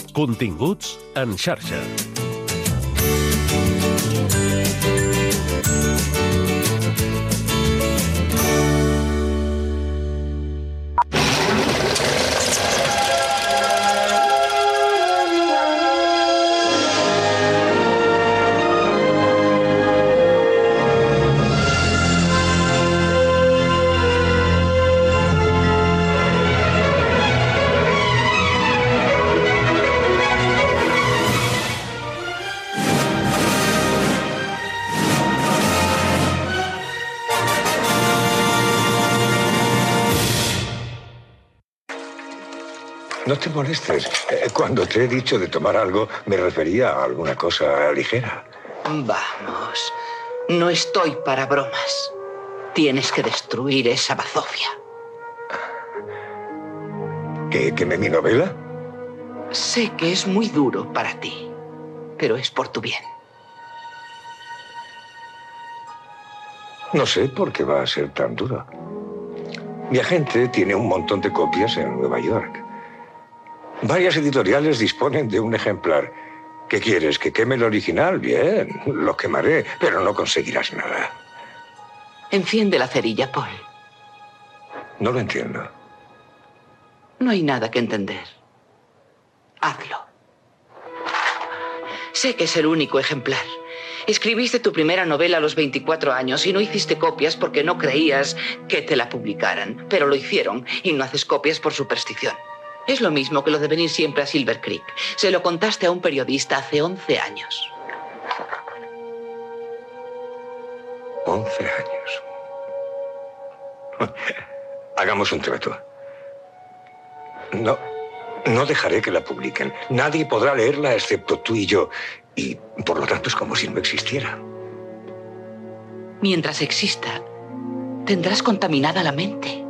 Continguts en xarxa. No te molestes. Cuando te he dicho de tomar algo, me refería a alguna cosa ligera. Vamos, no estoy para bromas. Tienes que destruir esa bazofia. ¿Que queme mi novela? Sé que es muy duro para ti, pero es por tu bien. No sé por qué va a ser tan duro. Mi agente tiene un montón de copias en Nueva York. Varias editoriales disponen de un ejemplar. ¿Qué quieres? ¿Que queme el original? Bien, lo quemaré, pero no conseguirás nada. Enciende la cerilla, Paul. No lo entiendo. No hay nada que entender. Hazlo. Sé que es el único ejemplar. Escribiste tu primera novela a los 24 años y no hiciste copias porque no creías que te la publicaran. Pero lo hicieron y no haces copias por superstición. Es lo mismo que lo de venir siempre a Silver Creek. Se lo contaste a un periodista hace 11 años. 11 años. Hagamos un trato. No dejaré que la publiquen. Nadie podrá leerla excepto tú y yo. Y, por lo tanto, es como si no existiera. Mientras exista, tendrás contaminada la mente.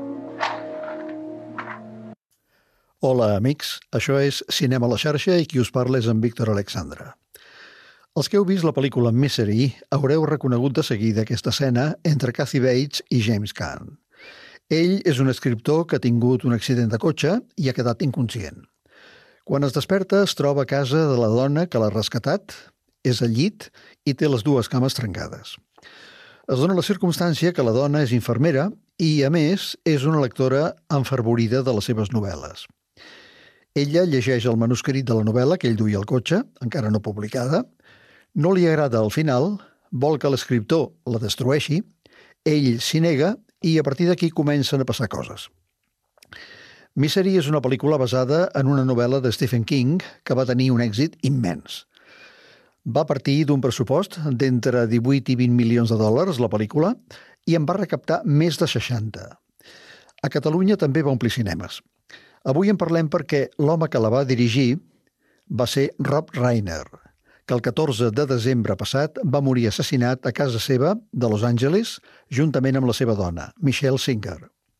Hola, amics. Això és Cinema a la xarxa i qui us parla és en Víctor Alexandre. Els que heu vist la pel·lícula Misery haureu reconegut de seguida aquesta escena entre Kathy Bates i James Caan. Ell és un escriptor que ha tingut un accident de cotxe i ha quedat inconscient. Quan es desperta es troba a casa de la dona que l'ha rescatat, és al llit i té les dues cames trencades. Es dona la circumstància que la dona és infermera i, a més, és una lectora enfervorida de les seves novel·les. Ella llegeix el manuscrit de la novel·la que ell duia al cotxe, encara no publicada, no li agrada el final, vol que l'escriptor la destrueixi, ell s'hi nega i a partir d'aquí comencen a passar coses. Misery és una pel·lícula basada en una novel·la de Stephen King que va tenir un èxit immens. Va partir d'un pressupost d'entre 18 i 20 milions de dòlars la pel·lícula i en va recaptar més de 60. A Catalunya també va omplir cinemes. Avui en parlem perquè l'home que la va dirigir va ser Rob Reiner, que el 14 de desembre passat va morir assassinat a casa seva de Los Angeles juntament amb la seva dona, Michelle Singer.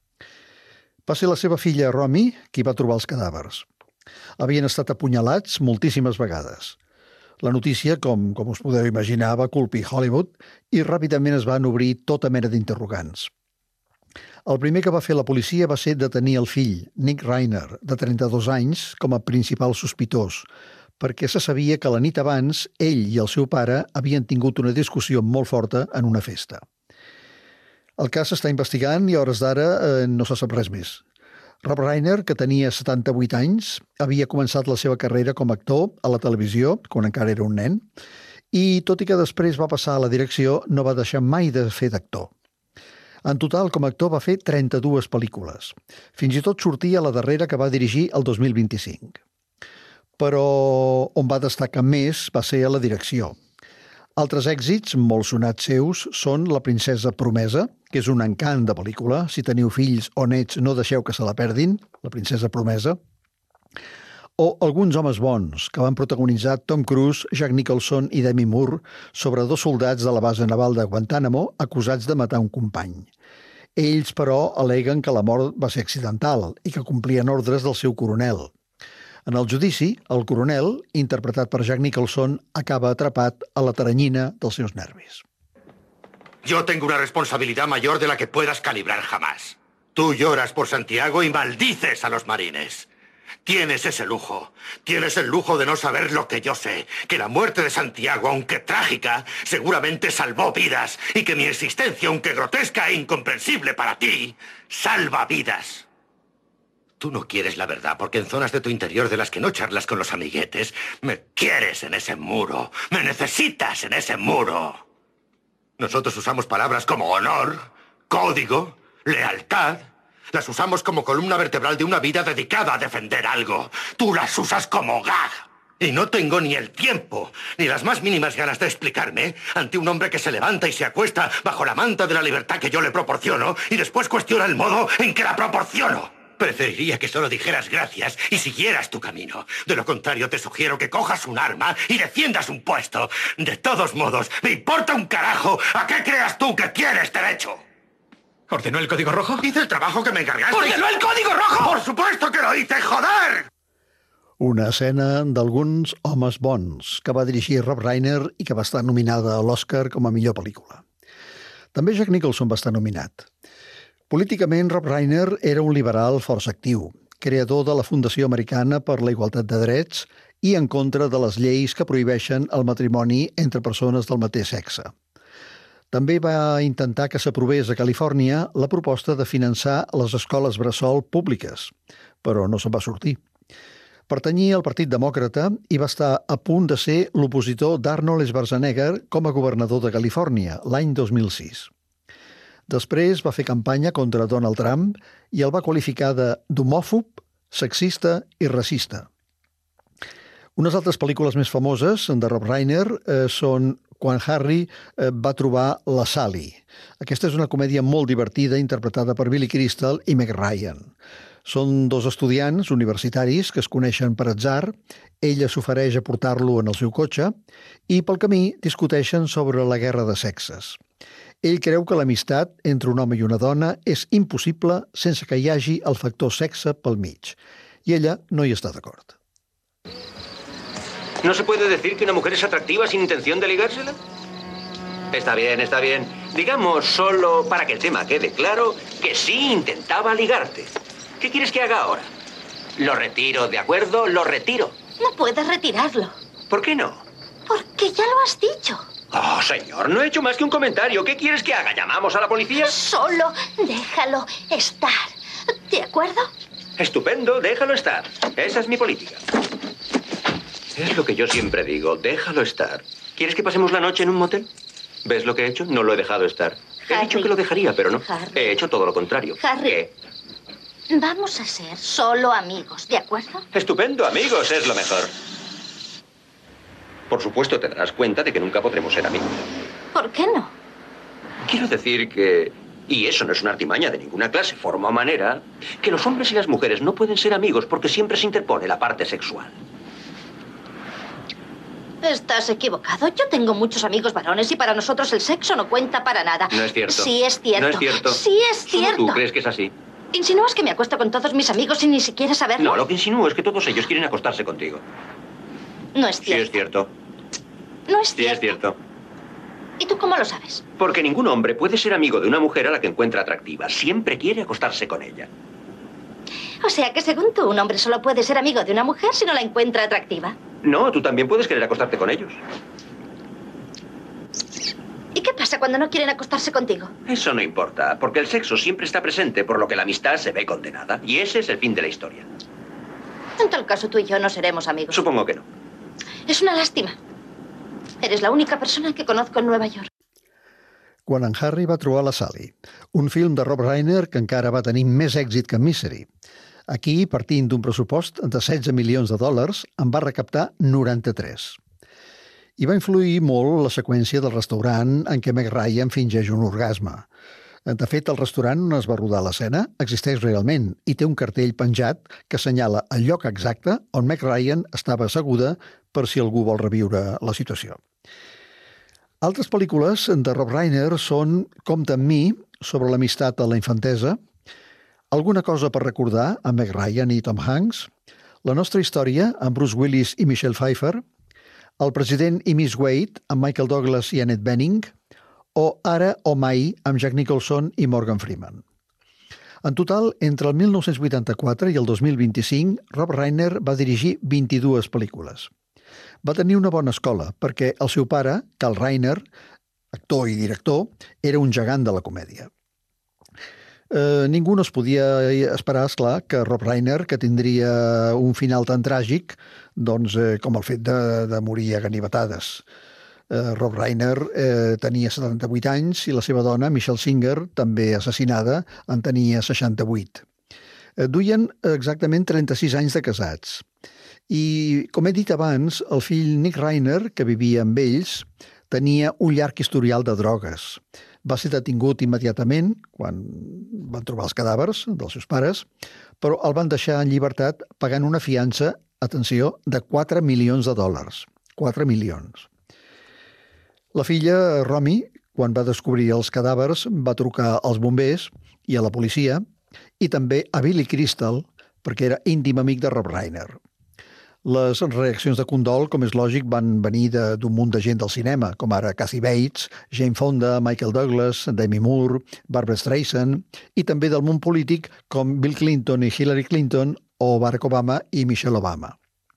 Va ser la seva filla Romy qui va trobar els cadàvers. Havien estat apunyalats moltíssimes vegades. La notícia, com us podeu imaginar, va colpir Hollywood i ràpidament es van obrir tota mena d'interrogants. El primer que va fer la policia va ser detenir el fill, Nick Reiner, de 32 anys, com a principal sospitós, perquè se sabia que la nit abans ell i el seu pare havien tingut una discussió molt forta en una festa. El cas s'està investigant i a hores d'ara no se sap res més. Rob Reiner, que tenia 78 anys, havia començat la seva carrera com a actor a la televisió, quan encara era un nen, i tot i que després va passar a la direcció, no va deixar mai de fer d'actor. En total, com a actor, va fer 32 pel·lícules. Fins i tot sortia la darrera que va dirigir el 2025. Però on va destacar més va ser a la direcció. Altres èxits, molt sonats seus, són La princesa promesa, que és un encant de pel·lícula. Si teniu fills o nets, no deixeu que se la perdin, La princesa promesa. O Alguns homes bons, que van protagonitzar Tom Cruise, Jack Nicholson i Demi Moore sobre 2 soldats de la base naval de Guantánamo acusats de matar un company. Ells, però, al·leguen que la mort va ser accidental i que complien ordres del seu coronel. En el judici, el coronel, interpretat per Jack Nicholson, acaba atrapat a la teranyina dels seus nervis. Yo tengo una responsabilidad mayor de la que puedas calibrar jamás. Tú lloras por Santiago y maldices a los marines. Tienes ese lujo. Tienes el lujo de no saber lo que yo sé. Que la muerte de Santiago, aunque trágica, seguramente salvó vidas. Y que mi existencia, aunque grotesca e incomprensible para ti, salva vidas. Tú no quieres la verdad porque en zonas de tu interior de las que no charlas con los amiguetes, me quieres en ese muro. Me necesitas en ese muro. Nosotros usamos palabras como honor, código, lealtad. Las usamos como columna vertebral de una vida dedicada a defender algo. Tú las usas como gag. Y no tengo ni el tiempo, ni las más mínimas ganas de explicarme ante un hombre que se levanta y se acuesta bajo la manta de la libertad que yo le proporciono y después cuestiona el modo en que la proporciono. Preferiría que solo dijeras gracias y siguieras tu camino. De lo contrario, te sugiero que cojas un arma y defiendas un puesto. De todos modos, me importa un carajo a qué creas tú que tienes derecho. ¿Ordenó el código rojo? Hice el trabajo que me encargaste. ¡Ordenó el código rojo! ¡Por supuesto que lo hice, joder! Una escena d'alguns homes bons que va dirigir Rob Reiner i que va estar nominada a l'Oscar com a millor pel·lícula. També Jack Nicholson va estar nominat. Políticament, Rob Reiner era un liberal força actiu, creador de la Fundació Americana per la Igualtat de Drets i en contra de les lleis que prohibeixen el matrimoni entre persones del mateix sexe. També va intentar que s'aprovés a Califòrnia la proposta de finançar les escoles bressol públiques, però no se'n va sortir. Pertanyia al Partit Demòcrata i va estar a punt de ser l'opositor d'Arnold Schwarzenegger com a governador de Califòrnia l'any 2006. Després va fer campanya contra Donald Trump i el va qualificar d'homòfob, sexista i racista. Unes altres pel·lícules més famoses de Rob Reiner són Quan Harry va trobar la Sally. Aquesta és una comèdia molt divertida interpretada per Billy Crystal i Meg Ryan. Són dos estudiants universitaris que es coneixen per atzar, ella s'ofereix a portar-lo en el seu cotxe i pel camí discuteixen sobre la guerra de sexes. Ell creu que l'amistat entre un home i una dona és impossible sense que hi hagi el factor sexe pel mig. I ella no hi està d'acord. ¿No se puede decir que una mujer es atractiva sin intención de ligársela? Está bien, está bien. Digamos, solo para que el tema quede claro, que sí intentaba ligarte. ¿Qué quieres que haga ahora? Lo retiro, ¿de acuerdo? Lo retiro. No puedes retirarlo. ¿Por qué no? Porque ya lo has dicho. Oh, señor, no he hecho más que un comentario. ¿Qué quieres que haga? ¿Llamamos a la policía? Solo déjalo estar. ¿De acuerdo? Estupendo, déjalo estar. Esa es mi política. Es lo que yo siempre digo, déjalo estar. ¿Quieres que pasemos la noche en un motel? ¿Ves lo que he hecho? No lo he dejado estar. He Harry, dicho que lo dejaría, pero no. Harry. He hecho todo lo contrario. Harry. ¿Qué? Vamos a ser solo amigos, ¿de acuerdo? Estupendo, amigos, es lo mejor. Por supuesto, te darás cuenta de que nunca podremos ser amigos. ¿Por qué no? Quiero decir que... Y eso no es una artimaña de ninguna clase, forma o manera, que los hombres y las mujeres no pueden ser amigos porque siempre se interpone la parte sexual. Estás equivocado. Yo tengo muchos amigos varones y para nosotros el sexo no cuenta para nada. No es cierto. Sí es cierto. No es cierto. Sí es cierto. ¿Solo tú crees que es así? ¿Insinúas que me acuesto con todos mis amigos sin ni siquiera saberlo? No, lo que insinúo es que todos ellos quieren acostarse contigo. No es Sí cierto. es cierto. No es Sí cierto. es cierto. ¿Y tú cómo lo sabes? Porque ningún hombre puede ser amigo de una mujer a la que encuentra atractiva. Siempre quiere acostarse con ella. O sea que según tú, un hombre solo puede ser amigo de una mujer si no la encuentra atractiva. No, tú también puedes querer acostarte con ellos. ¿Y qué pasa cuando no quieren acostarse contigo? Eso no importa, porque el sexo siempre está presente, por lo que la amistad se ve condenada. Y ese es el fin de la historia. En tal caso, tú y yo no seremos amigos. Supongo que no. Es una lástima. Eres la única persona que conozco en Nueva York. Quan en Harry va trobar la Sally, un film de Rob Reiner que encara va tenir més èxit que Misery. Aquí, partint d'un pressupost de $16 milions, en va recaptar 93. I va influir molt la seqüència del restaurant en què Meg Ryan fingeix un orgasme. De fet, el restaurant on es va rodar l'escena existeix realment i té un cartell penjat que assenyala el lloc exacte on Meg Ryan estava asseguda per si algú vol reviure la situació. Altres pel·lícules de Rob Reiner són Compte amb mi, sobre l'amistat a la infantesa, Alguna cosa per recordar, amb Meg Ryan i Tom Hanks, La nostra història, amb Bruce Willis i Michelle Pfeiffer, El president i Miss Wade, amb Michael Douglas i Annette Bening, o Ara o mai, amb Jack Nicholson i Morgan Freeman. En total, entre el 1984 i el 2025, Rob Reiner va dirigir 22 pel·lícules. Va tenir una bona escola, perquè el seu pare, Carl Reiner, actor i director, era un gegant de la comèdia. Ningú no es podia esperar, esclar, que Rob Reiner, que tindria un final tan tràgic, doncs, com el fet de morir a ganivetades. Rob Reiner tenia 78 anys i la seva dona, Michelle Singer, també assassinada, en tenia 68. Duien exactament 36 anys de casats. I, com he dit abans, el fill Nick Reiner, que vivia amb ells, tenia un llarg historial de drogues. Va ser detingut immediatament, quan van trobar els cadàvers dels seus pares, però el van deixar en llibertat pagant una fiança, atenció, de $4 milions. 4 milions. La filla, Romy, quan va descobrir els cadàvers, va trucar als bombers i a la policia, i també a Billy Crystal, perquè era íntim amic de Rob Reiner. Les reaccions de condol, com és lògic, van venir d'un munt de gent del cinema, com ara Kathy Bates, Jane Fonda, Michael Douglas, Demi Moore, Barbra Streisand, i també del món polític com Bill Clinton i Hillary Clinton, o Barack Obama i Michelle Obama.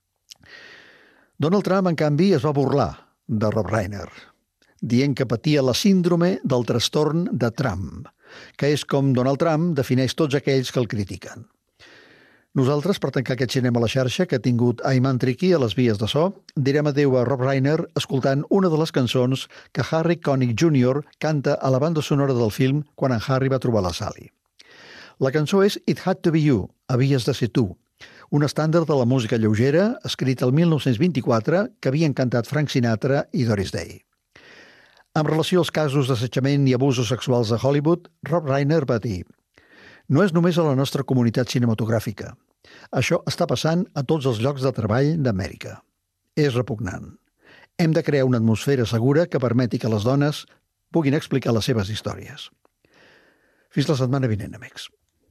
Donald Trump, en canvi, es va burlar de Rob Reiner, dient que patia la síndrome del trastorn de Trump, que és com Donald Trump defineix tots aquells que el critiquen. Nosaltres, per tancar aquest cinema a la xarxa que ha tingut Ayman Tricky a les vies de so, direm adéu a Rob Reiner escoltant una de les cançons que Harry Connick Jr. canta a la banda sonora del film quan en Harry va trobar la Sally. La cançó és It Had to Be You, Havies de ser tu, un estàndard de la música lleugera escrit el 1924 que havien cantat Frank Sinatra i Doris Day. En relació als casos d'assetjament i abusos sexuals a Hollywood, Rob Reiner va dir: "No és només a la nostra comunitat cinematogràfica. Això està passant a tots els llocs de treball d'Amèrica. És repugnant. Hem de crear una atmosfera segura que permeti que les dones puguin explicar les seves històries." Fins la setmana vinent, amics.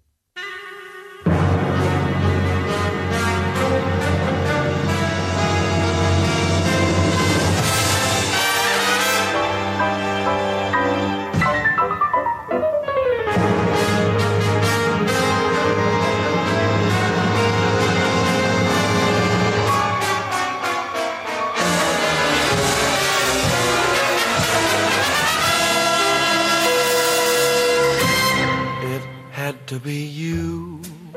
To be you,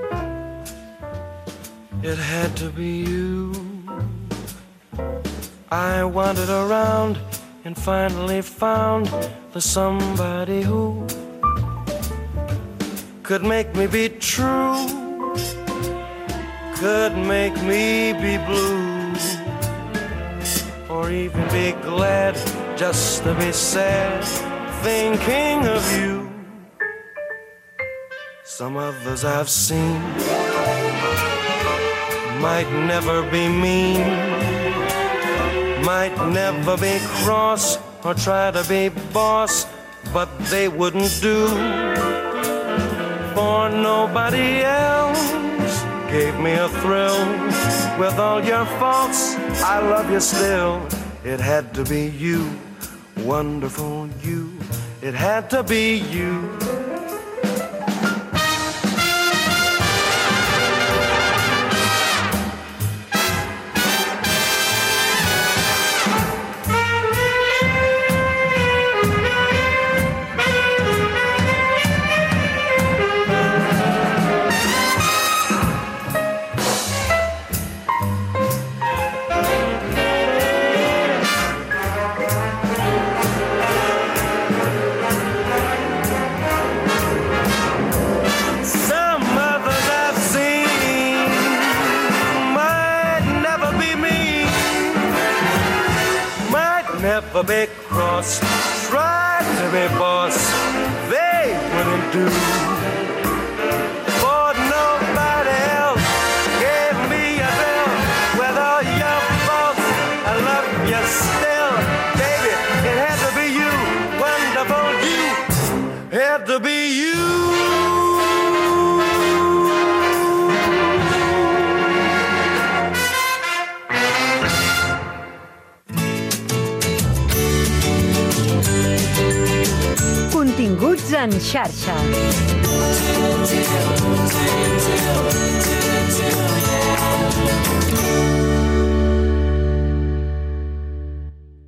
it had to be you. I wandered around and finally found the somebody who could make me be true, could make me be blue, or even be glad just to be sad thinking of you. Some others I've seen might never be mean, might never be cross or try to be boss, but they wouldn't do for nobody else. Gave me a thrill. With all your faults, I love you still. It had to be you, wonderful you. It had to be you. Never be cross, tried to be boss, they wouldn't do. For nobody else gave me a bill. With all your faults, I love you still. Baby, it had to be you, wonderful you. Had to be you. Continguts en xarxa.